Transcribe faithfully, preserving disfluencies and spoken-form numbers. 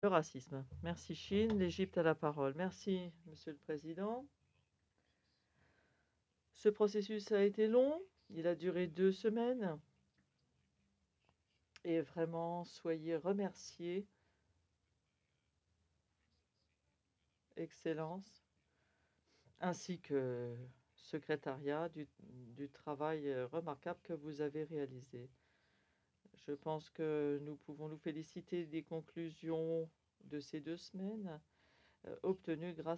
Le racisme. Merci Chine, l'Égypte a la parole. Merci Monsieur le Président. Ce processus a été long, il a duré deux semaines. Et vraiment, soyez remerciés, Excellence, ainsi que secrétariat du, du travail euh, remarquable que vous avez réalisé. Je pense que nous pouvons nous féliciter des conclusions de ces deux semaines euh, obtenues grâce